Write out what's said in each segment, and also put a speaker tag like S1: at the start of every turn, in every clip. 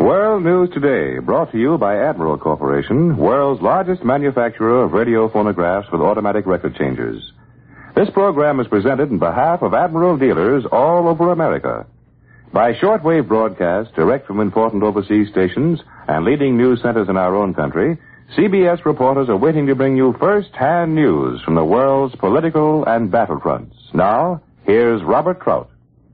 S1: World News Today, brought to you by Admiral Corporation, world's largest manufacturer of radio phonographs with automatic record changers. This program is presented in behalf of Admiral dealers all over America. By shortwave broadcast direct from important overseas stations and leading news centers in our own country, CBS reporters are waiting to bring you first-hand news from the world's political and battlefronts. Now, here's Robert Trout.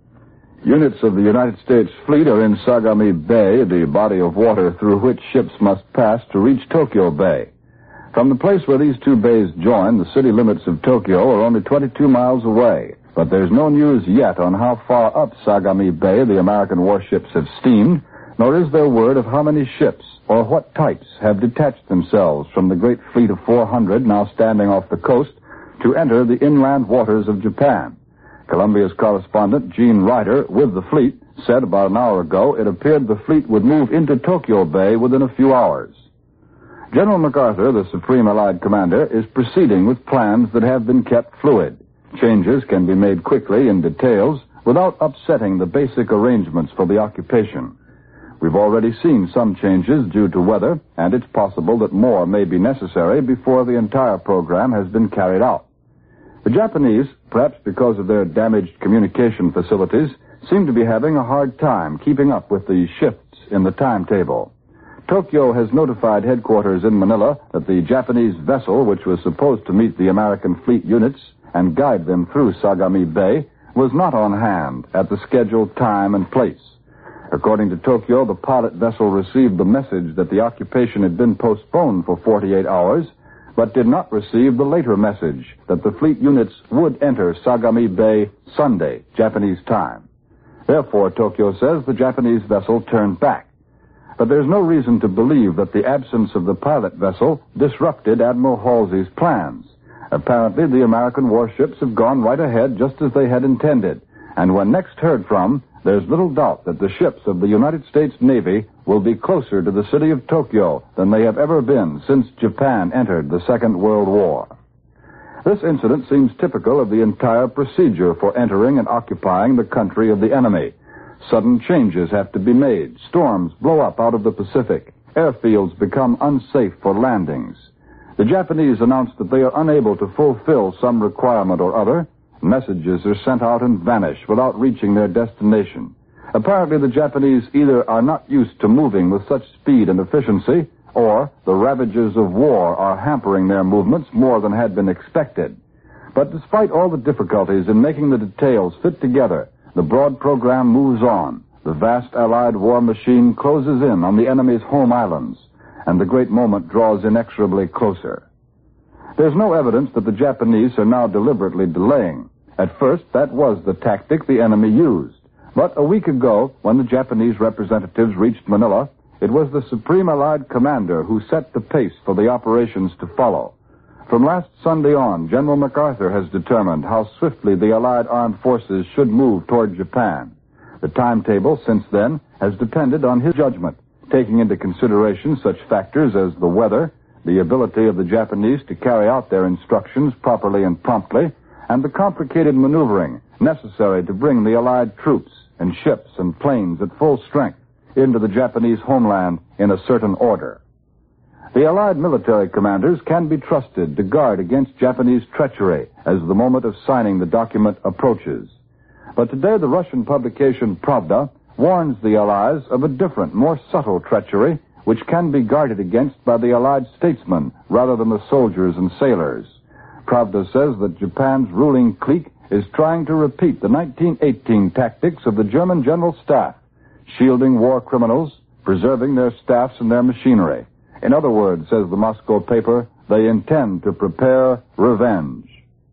S2: Units of the United States fleet are in Sagami Bay, the body of water through which ships must pass to reach Tokyo Bay. From the place where these two bays join, the city limits of Tokyo are only 22 miles away. But there's no news yet on how far up Sagami Bay the American warships have steamed, nor is there word of how many ships or what types have detached themselves from the great fleet of 400 now standing off the coast to enter the inland waters of Japan. Columbia's correspondent, Gene Ryder, with the fleet, said about an hour ago it appeared the fleet would move into Tokyo Bay within a few hours. General MacArthur, the Supreme Allied Commander, is proceeding with plans that have been kept fluid. Changes can be made quickly in details without upsetting the basic arrangements for the occupation. We've already seen some changes due to weather, and it's possible that more may be necessary before the entire program has been carried out. The Japanese, perhaps because of their damaged communication facilities, seem to be having a hard time keeping up with the shifts in the timetable. Tokyo has notified headquarters in Manila that the Japanese vessel, which was supposed to meet the American fleet units and guide them through Sagami Bay, was not on hand at the scheduled time and place. According to Tokyo, the pilot vessel received the message that the occupation had been postponed for 48 hours, but did not receive the later message that the fleet units would enter Sagami Bay Sunday, Japanese time. Therefore, Tokyo says the Japanese vessel turned back. But there's no reason to believe that the absence of the pilot vessel disrupted Admiral Halsey's plans. Apparently, the American warships have gone right ahead just as they had intended, and when next heard from, there's little doubt that the ships of the United States Navy will be closer to the city of Tokyo than they have ever been since Japan entered the Second World War. This incident seems typical of the entire procedure for entering and occupying the country of the enemy. Sudden changes have to be made. Storms blow up out of the Pacific. Airfields become unsafe for landings. The Japanese announce that they are unable to fulfill some requirement or other. Messages are sent out and vanish without reaching their destination. Apparently, the Japanese either are not used to moving with such speed and efficiency, or the ravages of war are hampering their movements more than had been expected. But despite all the difficulties in making the details fit together, the broad program moves on. The vast Allied war machine closes in on the enemy's home islands, and the great moment draws inexorably closer. There's no evidence that the Japanese are now deliberately delaying. At first, that was the tactic the enemy used. But a week ago, when the Japanese representatives reached Manila, it was the Supreme Allied Commander who set the pace for the operations to follow. From last Sunday on, General MacArthur has determined how swiftly the Allied armed forces should move toward Japan. The timetable since then has depended on his judgment, taking into consideration such factors as the weather, the ability of the Japanese to carry out their instructions properly and promptly, and the complicated maneuvering necessary to bring the Allied troops and ships and planes at full strength into the Japanese homeland in a certain order. The Allied military commanders can be trusted to guard against Japanese treachery as the moment of signing the document approaches. But today the Russian publication Pravda warns the Allies of a different, more subtle treachery which can be guarded against by the Allied statesmen rather than the soldiers and sailors. Pravda says that Japan's ruling clique is trying to repeat the 1918 tactics of the German General Staff, shielding war criminals, preserving their staffs and their machinery. In other words, says the Moscow paper, they intend to prepare revenge.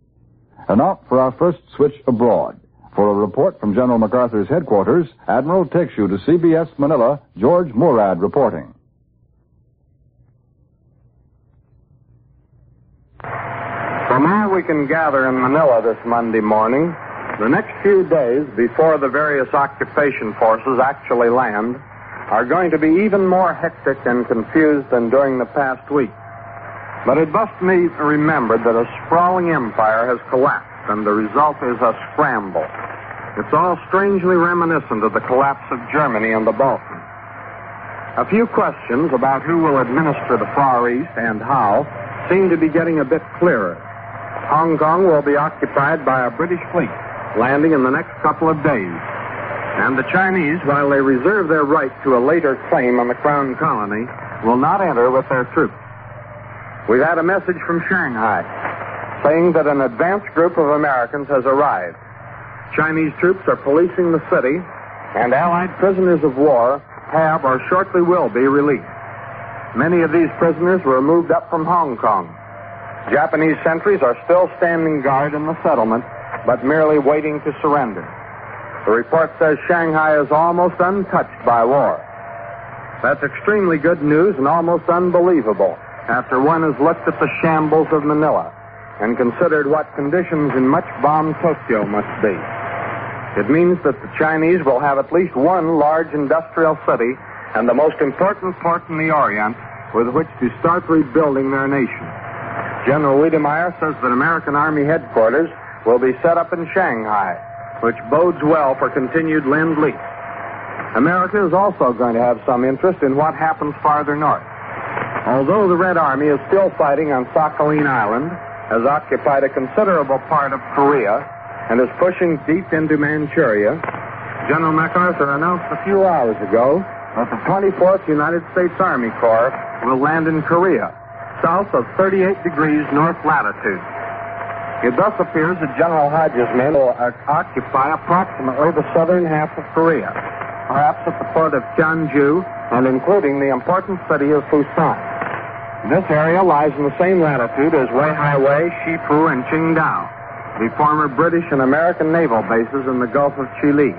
S2: And now for our first switch abroad. For a report from General MacArthur's headquarters, Admiral takes you to CBS Manila, George Murad reporting.
S3: From all we can gather in Manila this Monday morning, the next few days before the various occupation forces actually land are going to be even more hectic and confused than during the past week. But it must be remembered that a sprawling empire has collapsed, and the result is a scramble. It's all strangely reminiscent of the collapse of Germany and the Balkans. A few questions about who will administer the Far East and how seem to be getting a bit clearer. Hong Kong will be occupied by a British fleet landing in the next couple of days. And the Chinese, while they reserve their right to a later claim on the Crown Colony, will not enter with their troops. We've had a message from Shanghai saying that an advance group of Americans has arrived. Chinese troops are policing the city, and Allied prisoners of war have or shortly will be released. Many of these prisoners were moved up from Hong Kong. Japanese sentries are still standing guard in the settlement, but merely waiting to surrender. The report says Shanghai is almost untouched by war. That's extremely good news and almost unbelievable after one has looked at the shambles of Manila and considered what conditions in much-bombed Tokyo must be. It means that the Chinese will have at least one large industrial city and the most important port in the Orient with which to start rebuilding their nation. General Wiedemeyer says that American Army headquarters will be set up in Shanghai, which bodes well for continued Lend-Lease. America is also going to have some interest in what happens farther north. Although the Red Army is still fighting on Sakhalin Island, has occupied a considerable part of Korea, and is pushing deep into Manchuria, General MacArthur announced a few hours ago that the 24th United States Army Corps will land in Korea, south of 38 degrees north latitude. It thus appears that General Hodges' men will occupy approximately the southern half of Korea, perhaps at the port of Tianju and including the important city of Busan. This area lies in the same latitude as Weihaiwei, Shipu, and Qingdao, the former British and American naval bases in the Gulf of Chile.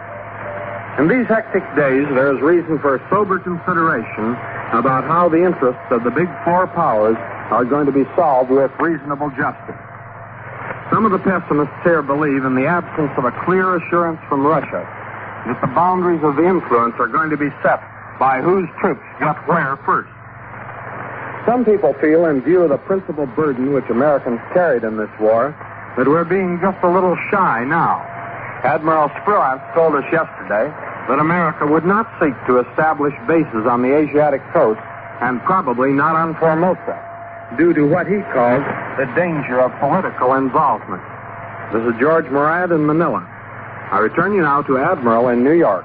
S3: In these hectic days, there is reason for sober consideration about how the interests of the big four powers are going to be solved with reasonable justice. Some of the pessimists here believe in the absence of a clear assurance from Russia that the boundaries of the influence are going to be set by whose troops get where first. Some people feel, in view of the principal burden which Americans carried in this war, that we're being just a little shy now. Admiral Spruance told us yesterday that America would not seek to establish bases on the Asiatic coast, and probably not on Formosa, due to what he calls the danger of political involvement. This is George Murad in Manila. I return you now to Admiral in New York.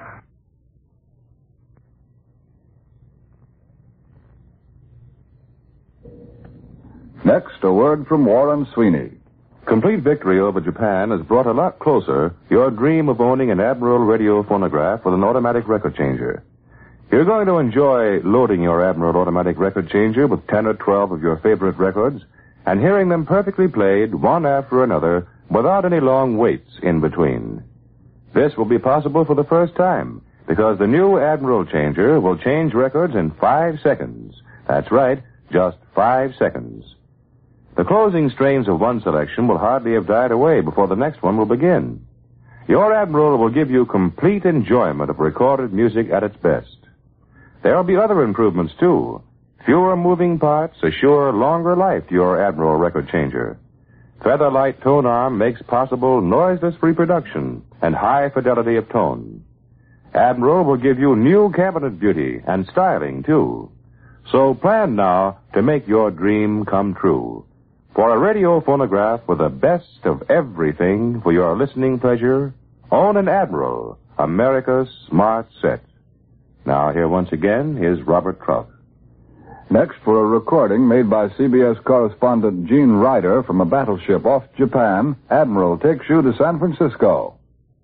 S2: Next, a word from Warren Sweeney.
S1: Complete victory over Japan has brought a lot closer your dream of owning an Admiral radio phonograph with an automatic record changer. You're going to enjoy loading your Admiral automatic record changer with 10 or 12 of your favorite records and hearing them perfectly played one after another without any long waits in between. This will be possible for the first time because the new Admiral changer will change records in 5 seconds. That's right, just 5 seconds. The closing strains of one selection will hardly have died away before the next one will begin. Your Admiral will give you complete enjoyment of recorded music at its best. There will be other improvements, too. Fewer moving parts assure longer life to your Admiral record changer. Featherlight tone arm makes possible noiseless reproduction and high fidelity of tone. Admiral will give you new cabinet beauty and styling, too. So plan now to make your dream come true. For a radio phonograph with the best of everything for your listening pleasure, own an Admiral, America's smart set. Now, here once again is Robert Trout.
S2: Next, for a recording made by CBS correspondent Gene Ryder from a battleship off Japan, Admiral takes you to San Francisco.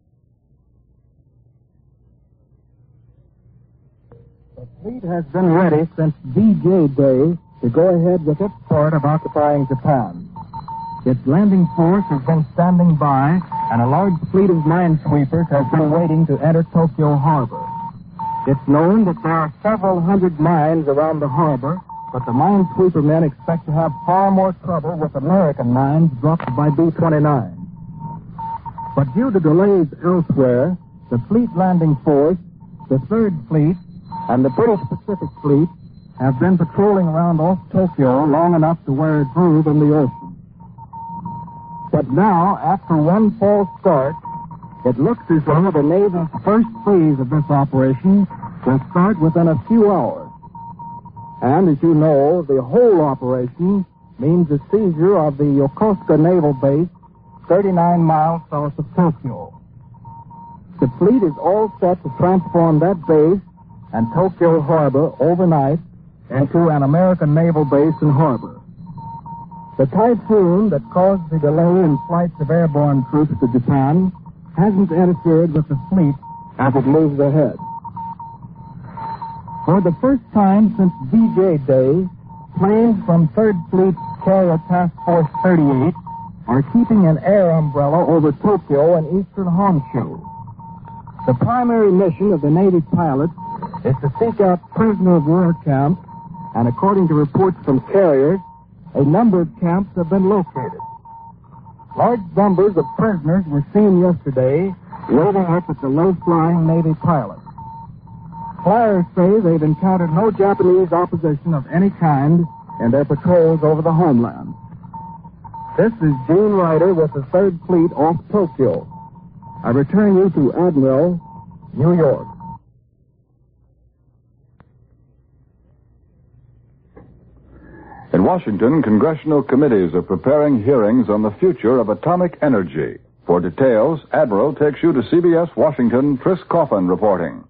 S4: The fleet has been ready since D-Day Day to go ahead with its part of occupying Japan. Its landing force has been standing by, and a large fleet of minesweepers has been waiting to enter Tokyo Harbor. It's known that there are several hundred mines around the harbor, but the minesweeper men expect to have far more trouble with American mines dropped by B-29. But due to delays elsewhere, the Fleet Landing Force, the Third Fleet, and the British Pacific Fleet have been patrolling around off Tokyo long enough to wear a groove in the ocean. But now, after one false start, it looks as though the Navy's first phase of this operation will start within a few hours. And as you know, the whole operation means the seizure of the Yokosuka Naval Base, 39 miles south of Tokyo. The fleet is all set to transform that base and Tokyo Harbor overnight into an American naval base and harbor. The typhoon that caused the delay in flights of airborne troops to Japan hasn't interfered with the fleet as it moves ahead. For the first time since VJ Day, planes from 3rd Fleet Carrier Task Force 38 are keeping an air umbrella over Tokyo and eastern Honshu. The primary mission of the Navy pilots is to seek out prisoner of war camps, and according to reports from carriers, a number of camps have been located. Large numbers of prisoners were seen yesterday waiting up at the low-flying Navy pilots. Flyers say they've encountered no Japanese opposition of any kind in their patrols over the homeland. This is Gene Ryder with the 3rd Fleet off Tokyo. I return you to Admiral, New York.
S2: In Washington, congressional committees are preparing hearings on the future of atomic energy. For details, Admiral takes you to CBS Washington, Tris Coffin reporting.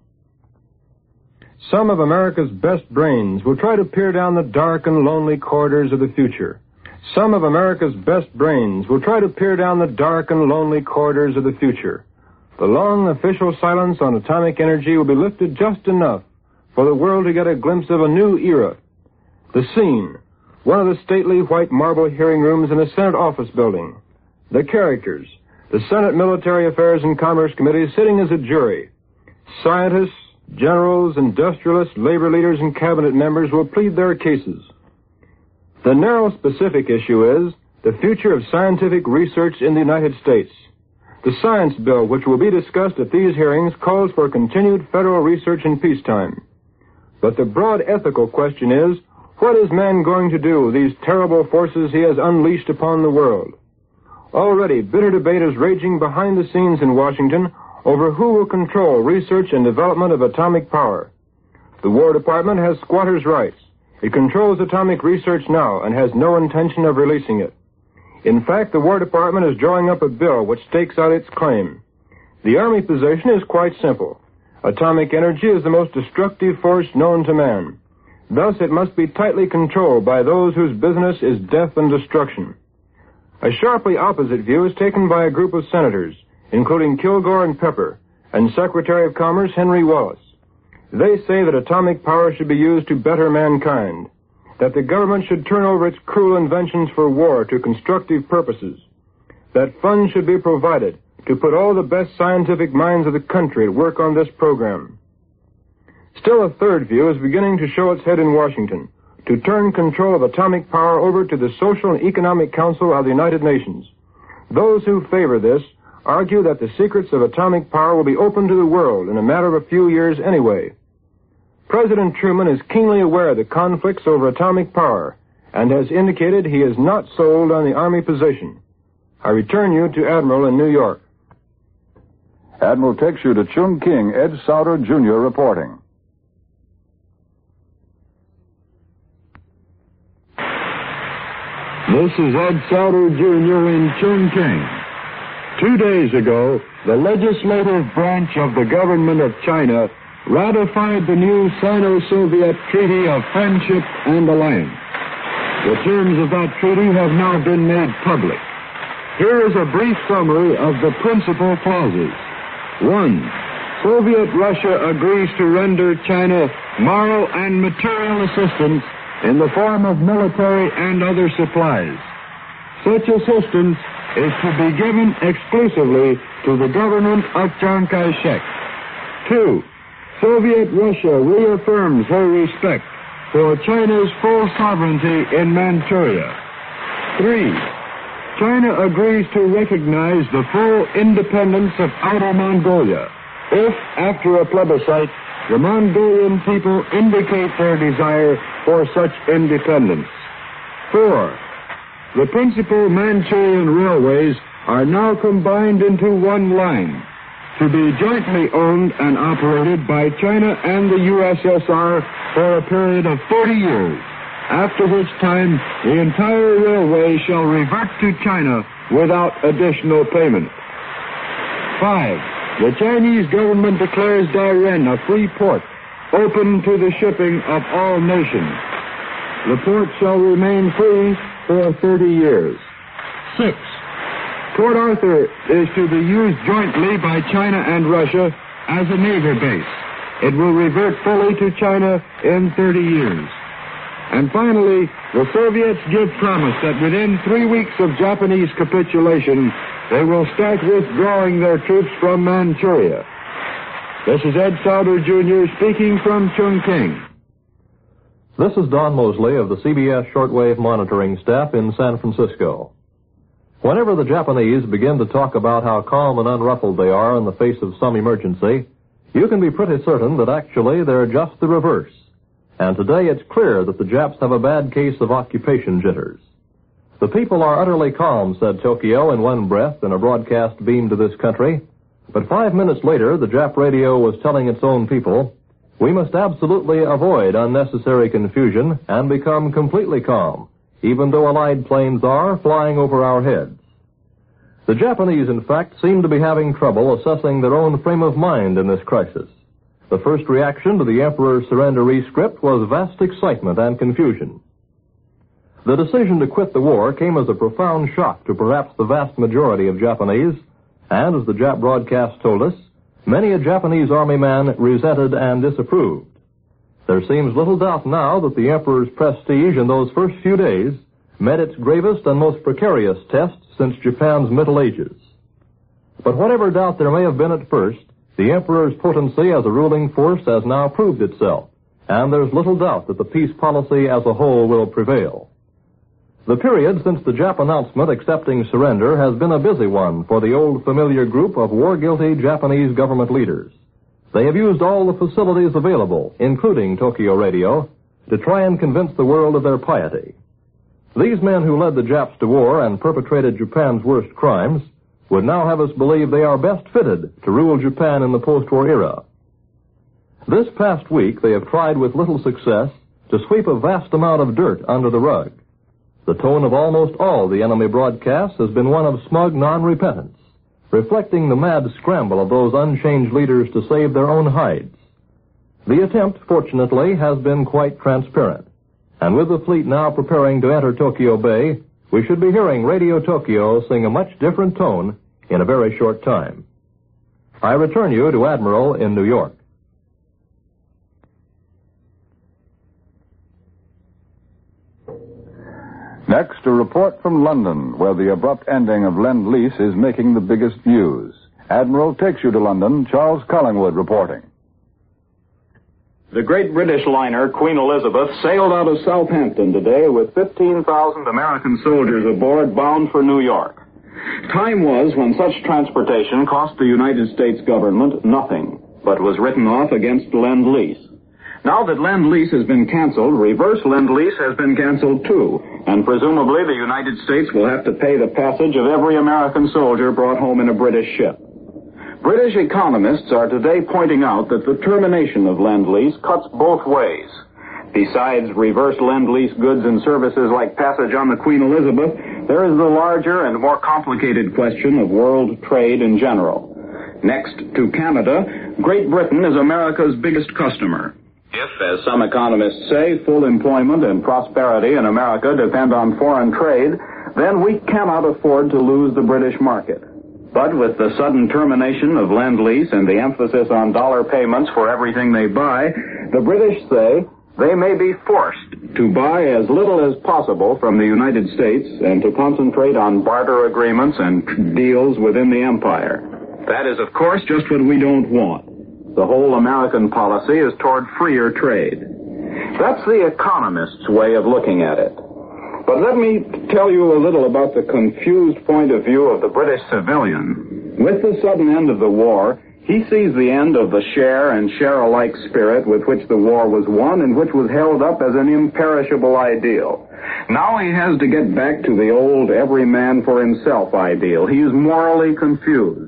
S5: Some of America's best brains will try to peer down the dark and lonely corridors of the future. Some of America's best brains will try to peer down the dark and lonely corridors of the future. The long official silence on atomic energy will be lifted just enough for the world to get a glimpse of a new era. The scene, one of the stately white marble hearing rooms in the Senate office building. The characters, the Senate Military Affairs and Commerce Committee sitting as a jury. Scientists, generals, industrialists, labor leaders, and cabinet members will plead their cases. The narrow specific issue is the future of scientific research in the United States. The science bill, which will be discussed at these hearings, calls for continued federal research in peacetime. But the broad ethical question is, what is man going to do with these terrible forces he has unleashed upon the world? Already, bitter debate is raging behind the scenes in Washington over who will control research and development of atomic power. The War Department has squatters' rights. It controls atomic research now and has no intention of releasing it. In fact, the War Department is drawing up a bill which stakes out its claim. The Army position is quite simple. Atomic energy is the most destructive force known to man. Thus, it must be tightly controlled by those whose business is death and destruction. A sharply opposite view is taken by a group of senators, including Kilgore and Pepper, and Secretary of Commerce Henry Wallace. They say that atomic power should be used to better mankind, that the government should turn over its cruel inventions for war to constructive purposes, that funds should be provided to put all the best scientific minds of the country at work on this program. Still, a third view is beginning to show its head in Washington, to turn control of atomic power over to the Social and Economic Council of the United Nations. Those who favor this argue that the secrets of atomic power will be open to the world in a matter of a few years anyway. President Truman is keenly aware of the conflicts over atomic power and has indicated he is not sold on the Army position. I return you to Admiral in New York.
S2: Admiral takes you to Chungking, Ed Sauter, Jr. reporting.
S6: This is Ed Sauter, Jr. in Chungking. 2 days ago, the legislative branch of the government of China ratified the new Sino-Soviet Treaty of Friendship and Alliance. The terms of that treaty have now been made public. Here is a brief summary of the principal clauses. 1. Soviet Russia agrees to render China moral and material assistance in the form of military and other supplies. Such assistance is to be given exclusively to the government of Chiang Kai-shek. 2. Soviet Russia reaffirms her respect for China's full sovereignty in Manchuria. 3. China agrees to recognize the full independence of Outer Mongolia if, after a plebiscite, the Mongolian people indicate their desire for such independence. 4. The principal Manchurian railways are now combined into one line. to be jointly owned and operated by China and the USSR for a period of 40 years, after which time the entire railway shall revert to China without additional payment. 5. The Chinese government declares Dairen a free port, open to the shipping of all nations. The port shall remain free for 30 years. 6. Port Arthur is to be used jointly by China and Russia as a naval base. It will revert fully to China in 30 years. And finally, the Soviets give promise that within 3 weeks of Japanese capitulation, they will start withdrawing their troops from Manchuria. This is Ed Sauter, Jr. speaking from Chongqing.
S7: This is Don Mosley of the CBS Shortwave Monitoring Staff in San Francisco. Whenever the Japanese begin to talk about how calm and unruffled they are in the face of some emergency, you can be pretty certain that actually they're just the reverse. And today it's clear that the Japs have a bad case of occupation jitters. The people are utterly calm, said Tokyo in one breath in a broadcast beamed to this country. But 5 minutes later, the Jap radio was telling its own people, we must absolutely avoid unnecessary confusion and become completely calm, even though Allied planes are flying over our heads. The Japanese, in fact, seem to be having trouble assessing their own frame of mind in this crisis. The first reaction to the Emperor's surrender rescript was vast excitement and confusion. The decision to quit the war came as a profound shock to perhaps the vast majority of Japanese, and as the Jap broadcast told us, many a Japanese army man resented and disapproved. There seems little doubt now that the Emperor's prestige in those first few days met its gravest and most precarious test since Japan's Middle Ages. But whatever doubt there may have been at first, the Emperor's potency as a ruling force has now proved itself, and there's little doubt that the peace policy as a whole will prevail. The period since the Jap announcement accepting surrender has been a busy one for the old familiar group of war-guilty Japanese government leaders. They have used all the facilities available, including Tokyo Radio, to try and convince the world of their piety. These men who led the Japs to war and perpetrated Japan's worst crimes would now have us believe they are best fitted to rule Japan in the post-war era. This past week, they have tried with little success to sweep a vast amount of dirt under the rug. The tone of almost all the enemy broadcasts has been one of smug non-repentance, reflecting the mad scramble of those unchanged leaders to save their own hides. The attempt, fortunately, has been quite transparent, and with the fleet now preparing to enter Tokyo Bay, we should be hearing Radio Tokyo sing a much different tone in a very short time. I return you to Admiral in New York.
S2: Next, a report from London, where the abrupt ending of Lend-Lease is making the biggest news. Admiral takes you to London. Charles Collingwood reporting.
S8: The great British liner Queen Elizabeth sailed out of Southampton today with 15,000 American soldiers aboard bound for New York. Time was when such transportation cost the United States government nothing, but was written off against Lend-Lease. Now that Lend-Lease has been canceled, reverse Lend-Lease has been canceled too, and presumably the United States will have to pay the passage of every American soldier brought home in a British ship. British economists are today pointing out that the termination of Lend-Lease cuts both ways. Besides reverse Lend-Lease goods and services like passage on the Queen Elizabeth, there is the larger and more complicated question of world trade in general. Next to Canada, Great Britain is America's biggest customer. If, as some economists say, full employment and prosperity in America depend on foreign trade, then we cannot afford to lose the British market. But with the sudden termination of Lend-Lease and the emphasis on dollar payments for everything they buy, the British say they may be forced to buy as little as possible from the United States and to concentrate on barter agreements and deals within the empire. That is, of course, just what we don't want. The whole American policy is toward freer trade. That's the economist's way of looking at it. But let me tell you a little about the confused point of view of the British civilian. With the sudden end of the war, he sees the end of the share and share-alike spirit with which the war was won and which was held up as an imperishable ideal. Now he has to get back to the old every man for himself ideal. He is morally confused.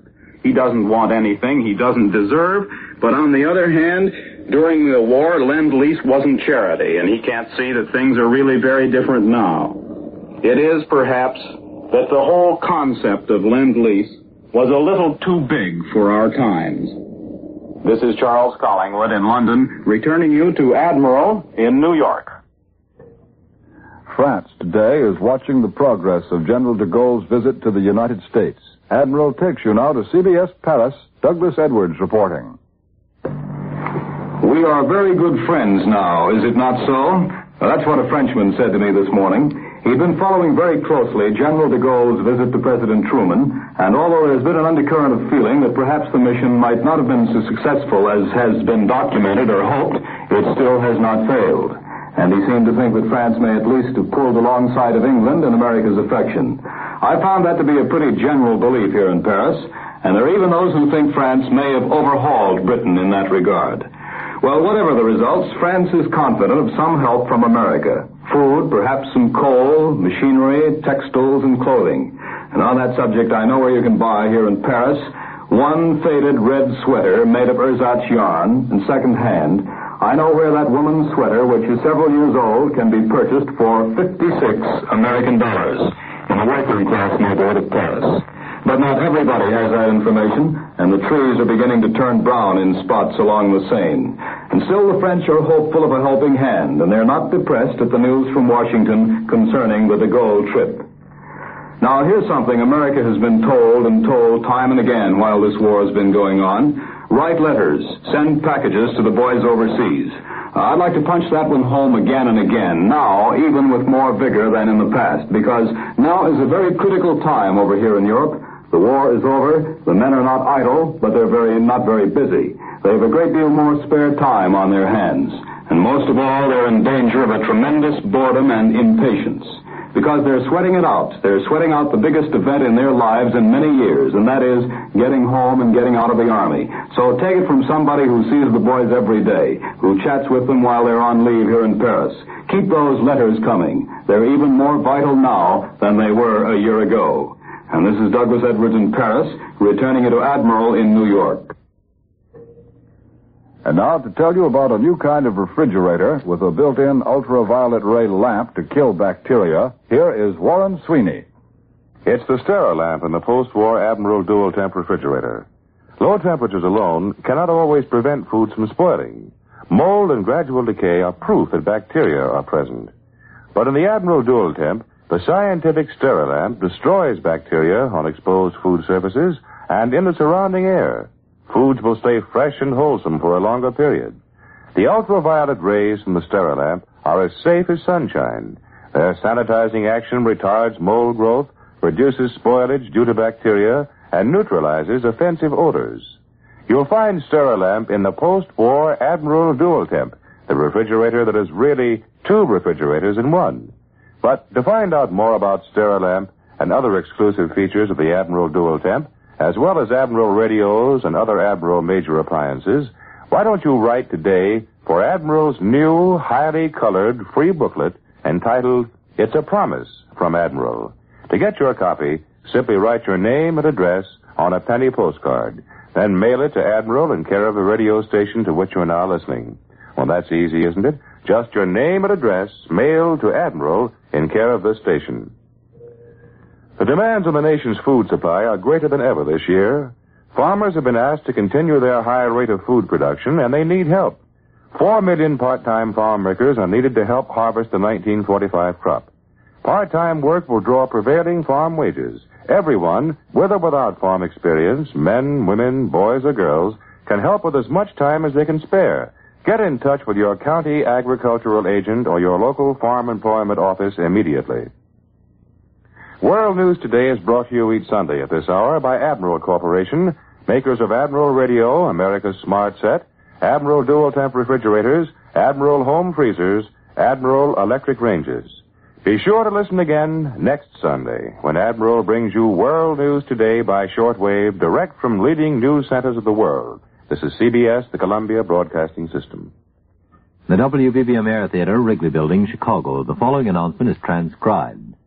S8: He doesn't want anything he doesn't deserve. But on the other hand, during the war, Lend-Lease wasn't charity, and he can't see that things are really very different now. It is, perhaps, that the whole concept of Lend-Lease was a little too big for our times. This is Charles Collingwood in London, returning you to Admiral in New York.
S2: France today is watching the progress of General de Gaulle's visit to the United States. Admiral takes you now to CBS Paris. Douglas Edwards reporting.
S9: We are very good friends now, is it not so? That's what a Frenchman said to me this morning. He'd been following very closely General de Gaulle's visit to President Truman, and although there's been an undercurrent of feeling that perhaps the mission might not have been so successful as has been documented or hoped, it still has not failed. And he seemed to think that France may at least have pulled alongside of England in America's affection. I found that to be a pretty general belief here in Paris, and there are even those who think France may have overhauled Britain in that regard. Well, whatever the results, France is confident of some help from America. Food, perhaps some coal, machinery, textiles, and clothing. And on that subject, I know where you can buy here in Paris one faded red sweater made of ersatz yarn and second-hand. I know where that woman's sweater, which is several years old, can be purchased for $56 American in the working class neighborhood of Paris. But not everybody has that information, and the trees are beginning to turn brown in spots along the Seine. And still the French are hopeful of a helping hand, and they're not depressed at the news from Washington concerning the de Gaulle trip. Now, here's something America has been told and told time and again while this war has been going on. Write letters, send packages to the boys overseas. I'd like to punch that one home again and again, now even with more vigor than in the past, because now is a very critical time over here in Europe. The war is over, the men are not idle, but they're not very busy. They have a great deal more spare time on their hands, and most of all, they're in danger of a tremendous boredom and impatience. Because they're sweating it out. They're sweating out the biggest event in their lives in many years, and that is getting home and getting out of the Army. So take it from somebody who sees the boys every day, who chats with them while they're on leave here in Paris. Keep those letters coming. They're even more vital now than they were a year ago. And this is Douglas Edwards in Paris, returning you to Admiral in New York.
S2: And now to tell you about a new kind of refrigerator with a built-in ultraviolet ray lamp to kill bacteria, here is Warren Sweeney.
S1: It's the Sterilamp in the post-war Admiral Dual Temp refrigerator. Low temperatures alone cannot always prevent foods from spoiling. Mold and gradual decay are proof that bacteria are present. But in the Admiral Dual Temp, the scientific Sterilamp destroys bacteria on exposed food surfaces and in the surrounding air. Foods will stay fresh and wholesome for a longer period. The ultraviolet rays from the Sterilamp are as safe as sunshine. Their sanitizing action retards mold growth, reduces spoilage due to bacteria, and neutralizes offensive odors. You'll find Sterilamp in the post-war Admiral Dual Temp, the refrigerator that is really two refrigerators in one. But to find out more about Sterilamp and other exclusive features of the Admiral Dual Temp, as well as Admiral radios and other Admiral major appliances, why don't you write today for Admiral's new, highly colored, free booklet entitled, It's a Promise from Admiral. To get your copy, simply write your name and address on a penny postcard. Then mail it to Admiral in care of the radio station to which you're now listening. Well, that's easy, isn't it? Just your name and address mailed to Admiral in care of this station. The demands on the nation's food supply are greater than ever this year. Farmers have been asked to continue their high rate of food production, and they need help. 4 million part-time farm workers are needed to help harvest the 1945 crop. Part-time work will draw prevailing farm wages. Everyone, with or without farm experience, men, women, boys, or girls, can help with as much time as they can spare. Get in touch with your county agricultural agent or your local farm employment office immediately. World News Today is brought to you each Sunday at this hour by Admiral Corporation, makers of Admiral Radio, America's Smart Set, Admiral Dual Temp Refrigerators, Admiral Home Freezers, Admiral Electric Ranges. Be sure to listen again next Sunday when Admiral brings you World News Today by shortwave direct from leading news centers of the world. This is CBS, the Columbia Broadcasting System.
S10: The WBBM Air Theater, Wrigley Building, Chicago. The following announcement is transcribed.